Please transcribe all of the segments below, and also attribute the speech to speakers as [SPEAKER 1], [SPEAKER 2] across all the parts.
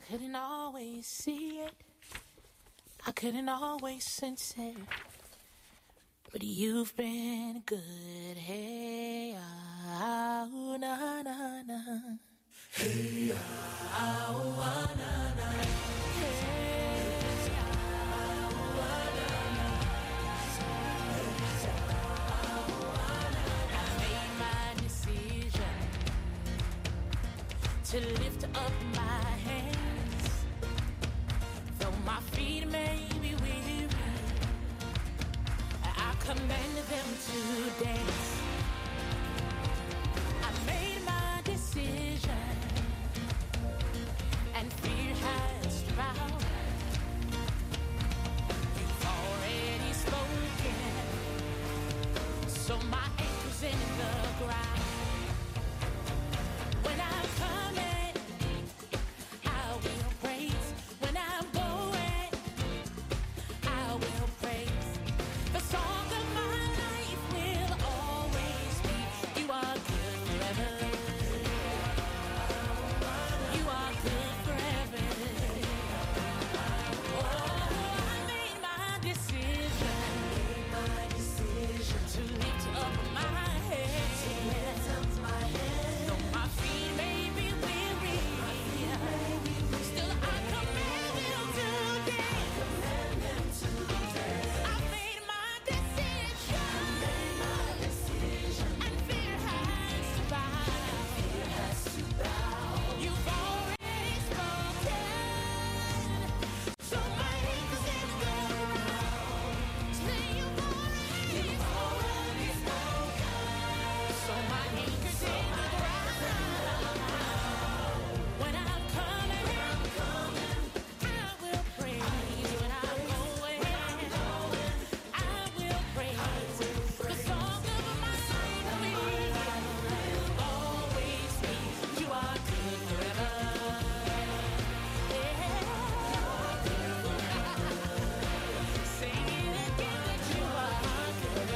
[SPEAKER 1] couldn't always see it. I couldn't always sense it. But you've been good. Hey, oh, na, na, na. Hey, oh, na, na. Hey, oh, na, na. I made my decision to lift up my hands, though my feet may be weary. I command them to dance. I made my decision, and fear has to bow. You've already spoken, so my anchor's in the ground. When I'm coming, I will praise. When I'm going, I will praise. The song of my life will always be, you are good forever. You are good forever. Oh, I made my decision to lift up my head. Though my feet may be weary, still I command them to dance. I made my decision, and fear has to bow. You've already spoken, so my anchor's in the ground. Say you've already spoken, so my anchor's in the ground. When I'm coming, I will praise. When I'm going, I will praise. The song of my life will always be, you are good forever. Yeah. Sing it again that you are good.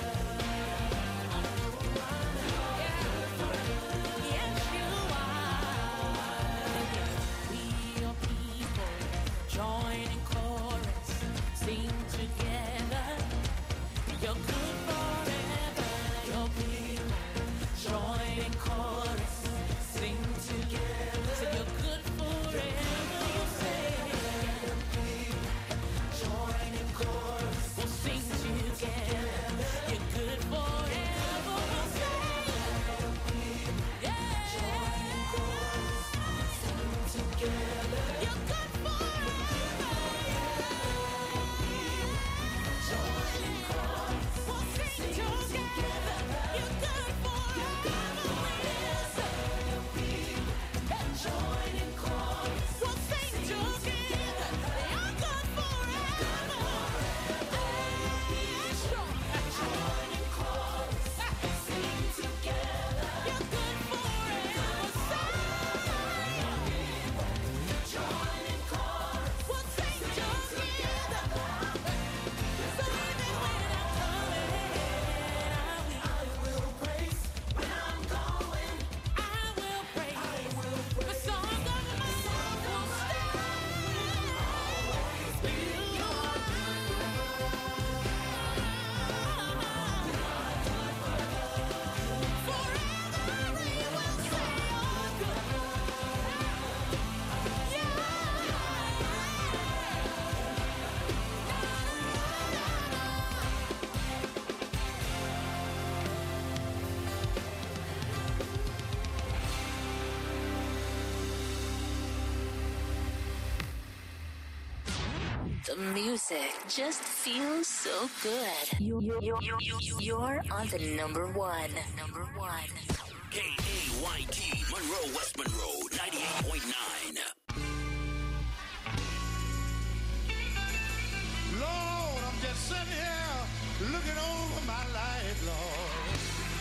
[SPEAKER 1] Yes, you are. We your people join in chorus, sing together. You're good forever. Your people join in chorus, sing together. Say you're good forever. You say join in chorus, we'll sing together. You're good forever. We'll say yeah. Join in chorus, sing together. You're good forever. Join in chorus, we'll sing together. You're good forever. We'll say join in chorus, we'll sing together. You're good forever. Join in chorus, sing together. You're good forever. Join in chorus, we'll sing together. So even when I'm coming, I will praise. When I'm going, I will praise. The song of my life will always be, you are forever. We will say you're good.
[SPEAKER 2] The music just feels so good. You're on the number one.
[SPEAKER 3] KAYT Monroe, West Monroe, 98.9.
[SPEAKER 4] Lord, I'm just sitting here looking over my life, Lord.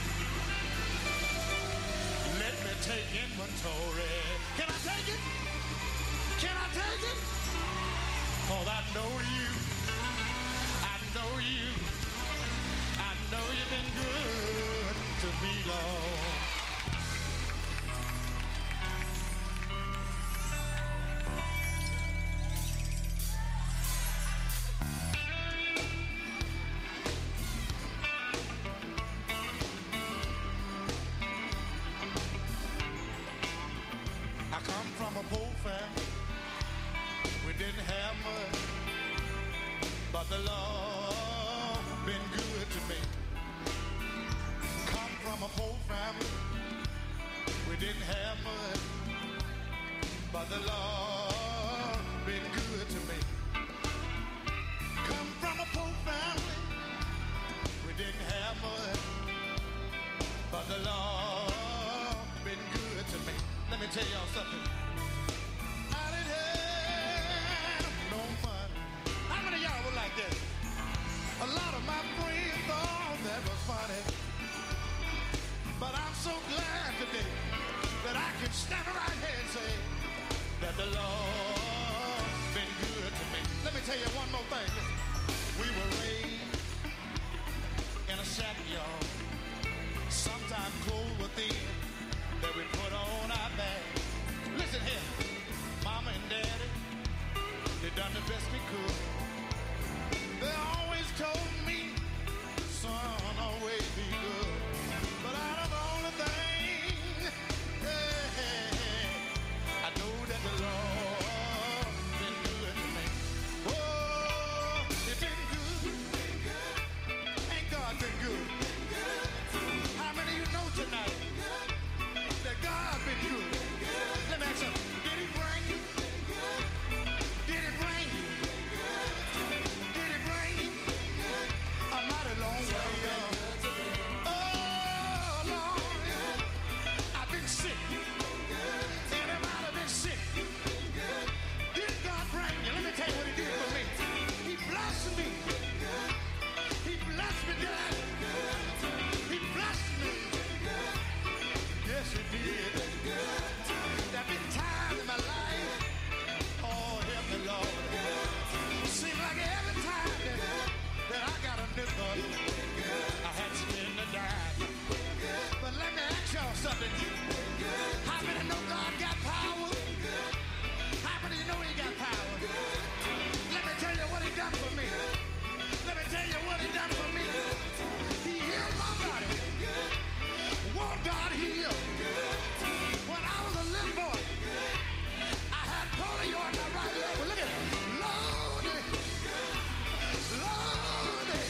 [SPEAKER 4] Let me take inventory. Can I take it? Can I take it? 'Cause I know you. I know you. I know you've been good to me, Lord. but the Lord been good to me. Come from a poor family, we didn't have much, but the Lord been good to me. Come from a poor family, we didn't have much, but the Lord been good to me. Let me tell y'all something. I didn't have no money. How many of y'all were like that? A lot of my friends thought that was funny, but I'm so glad today that I can stand right here and say that the Lord's been good to me. Let me tell you one more thing. We were raised in a shack, y'all. Sometimes clothes were thin that we put on our back. Listen here, Mama and Daddy, they done the best we could. They always told me, son, always be good. But out of all the things, I know that the Lord been good to me. Oh, it's been good. Ain't God been good? How many of you know tonight that God been good? Let me ask you, did he bring you? Did he bring you? Did he bring you? A mighty long way, y'all. Oh, Lord, I've been sick. Anybody been sick? Did God bring you? Let me tell you what he did for me. He blessed me. He blessed me, Dad. He blessed me. Yes, he did. There have been times in my life, oh, help me, Lord. Seems like every time that I got a nickel, I had to spend a dime. But let me ask y'all something. How many know God got power? How many know he got power? Let me tell you what he done for me. Let me tell you what he done for me. He healed my body. Won't God heal? When I was a little boy, I had polio in my right leg. Well, look at it. Lordy. Lordy.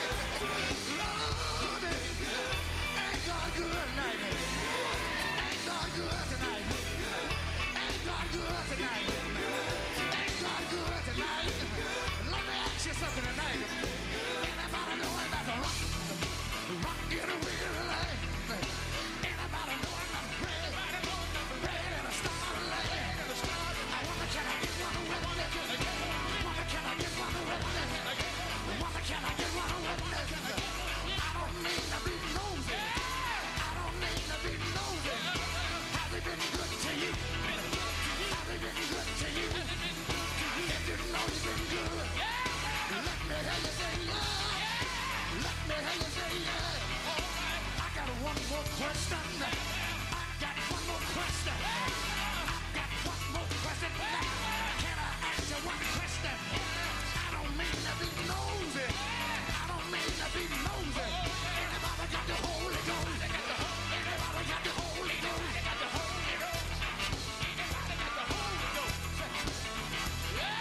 [SPEAKER 4] Lordy. Ain't God good tonight? Ain't God good tonight? Ain't God good tonight? Ain't God good tonight? Let me ask you something tonight. Anybody know about the rock? Rock in a weird life. Anybody know about bread? Bread and a star leg. I wonder, can I get one with it? Wonder, can I get one with it? Wonder, can I get one with it? I don't mean to be nosy. I don't mean to be nosy. Have he been good to you? Have he been good to you? If you know he's been good, let me hear you say yeah. Let me hear you say yeah. I got one more question. I got one more question. I got one more question. Can I ask you one question? I don't mean to be nosy. I don't mean to be nosy. Anybody got the Holy Ghost? Anybody got the Holy Ghost? Got the Holy Ghost? Anybody got the Holy Ghost? Yeah!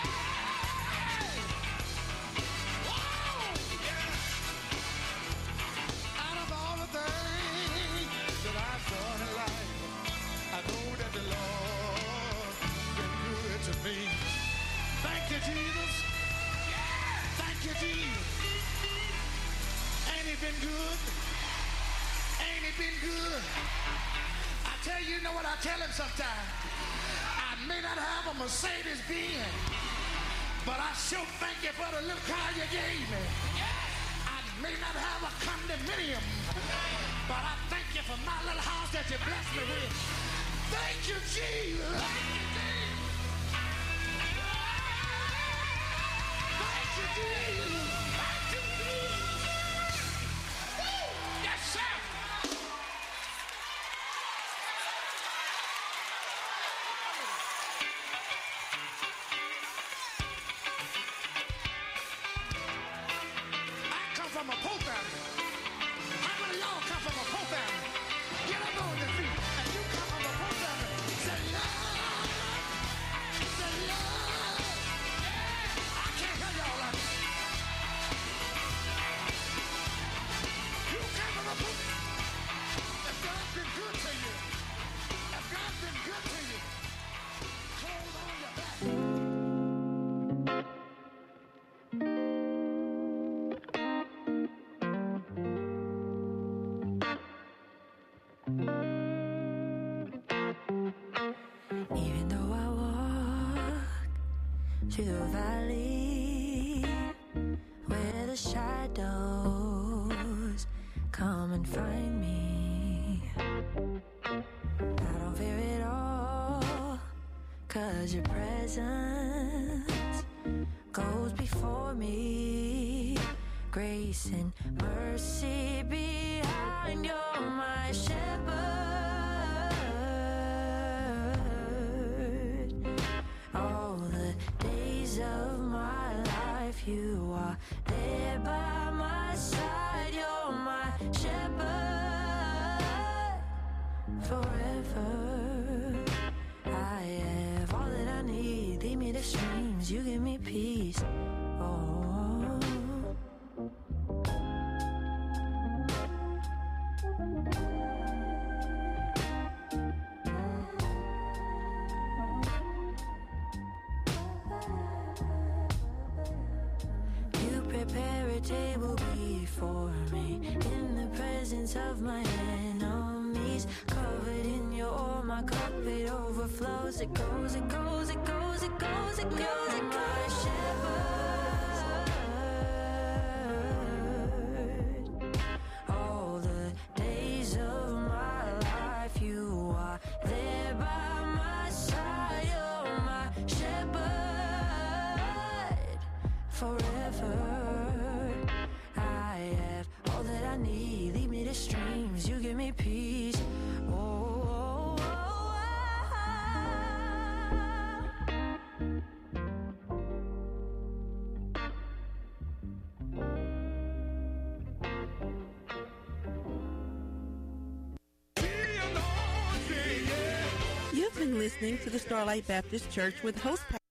[SPEAKER 4] Whoa! Yeah! Out of all the things that I've done in life, I know that the Lord been good to me. Thank you, Jesus. Thank you, Jesus. Ain't he been good? Ain't he been good? I tell you, you know what I tell him sometimes? I may not have a Mercedes-Benz, but I sure thank you for the little car you gave me. I may not have a condominium, but I thank you for my little house that you blessed me with. Thank you, Jesus. Thank you, Jesus. Thank you, Jesus. Thank you, Jesus. Woo! Yes, sir. I come from a poor family. How many of y'all come from a poor family? Get up on your feet. And you come from a poor family. Say, yeah.
[SPEAKER 1] to the valley where the shadows come and find me. I don't fear it all, 'cause your presence goes before me. Grace and mercy behind, you're my shepherd. All the days of my life, you are there by my side. You're my shepherd forever. I have all that I need. Lead me to streams, you give me peace. Oh. You prepare a table before me in the presence of my enemies. Covered in your oil, my cup it overflows. It goes, it goes, it goes, it goes, it goes, it goes. My shepherd, all the days of my life, you are there by my side. You're my shepherd forever. I have all that I need. Lead me to streams, you give me peace. Oh, oh, oh,
[SPEAKER 5] You've been listening to the Starlight Baptist Church with host